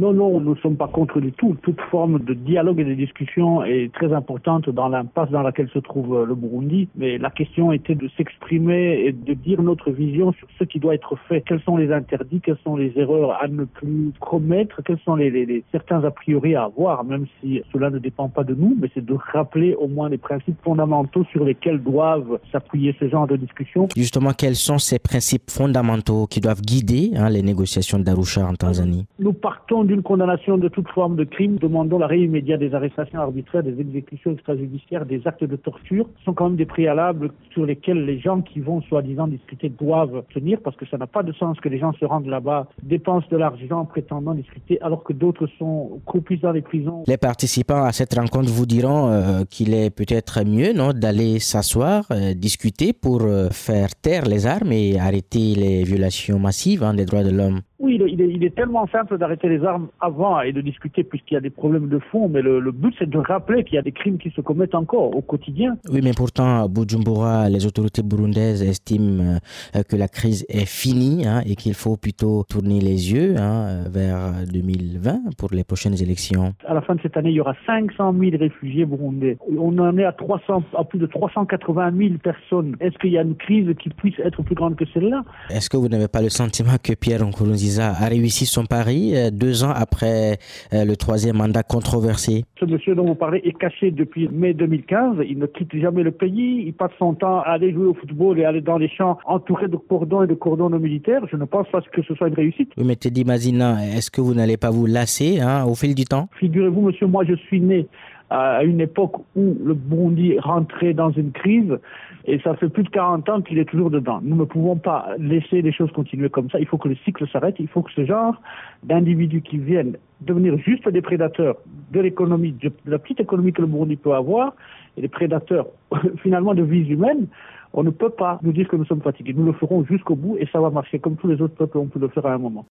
Non, nous ne sommes pas contre du tout. Toute forme de dialogue et de discussion est très importante dans l'impasse dans laquelle se trouve le Burundi. Mais la question était de s'exprimer et de dire notre vision sur ce qui doit être fait. Quels sont les interdits, quelles sont les erreurs à ne plus commettre, quels sont les certains a priori à avoir, même si cela ne dépend pas de nous, mais c'est de rappeler au moins les principes fondamentaux sur lesquels doivent s'appuyer ce genre de discussion. Justement, quels sont ces principes fondamentaux qui doivent guider les négociations d'Arusha en Tanzanie? Nous partons d'une condamnation de toute forme de crime, demandons l'arrêt immédiat des arrestations arbitraires, des exécutions extrajudiciaires, des actes de torture. Ce sont quand même des préalables sur lesquels les gens qui vont soi-disant discuter doivent tenir, parce que ça n'a pas de sens que les gens se rendent là-bas, dépensent de l'argent en prétendant discuter, alors que d'autres sont croupis dans les prisons. Les participants à cette rencontre vous diront qu'il est peut-être mieux d'aller s'asseoir, discuter pour faire taire les armes et arrêter les violations massives des droits de l'homme. Oui, il est tellement simple d'arrêter les armes avant et de discuter puisqu'il y a des problèmes de fond, mais le but c'est de rappeler qu'il y a des crimes qui se commettent encore au quotidien. Oui, mais pourtant, à Bujumbura, les autorités burundaises estiment que la crise est finie et qu'il faut plutôt tourner les yeux vers 2020 pour les prochaines élections. À la fin de cette année, il y aura 500 000 réfugiés burundais. On en est à plus de 380 000 personnes. Est-ce qu'il y a une crise qui puisse être plus grande que celle-là? Est-ce que vous n'avez pas le sentiment que Pierre Nkurunziza a réussi son pari 2 ans après le 3e mandat controversé? Ce monsieur dont vous parlez est caché depuis mai 2015. Il ne quitte jamais le pays. Il passe son temps à aller jouer au football et aller dans les champs entouré de cordons et de cordons militaires. Je ne pense pas que ce soit une réussite. Oui, mais Teddy Mazina, est-ce que vous n'allez pas vous lasser au fil du temps? Figurez-vous, monsieur, moi je suis né à une époque où le Burundi rentrait dans une crise et ça fait plus de 40 ans qu'il est toujours dedans. Nous ne pouvons pas laisser les choses continuer comme ça. Il faut que le cycle s'arrête. Il faut que ce genre d'individus qui viennent devenir juste des prédateurs de l'économie, de la petite économie que le Burundi peut avoir, et des prédateurs finalement de vies humaines, on ne peut pas nous dire que nous sommes fatigués. Nous le ferons jusqu'au bout et ça va marcher comme tous les autres peuples ont pu le faire à un moment.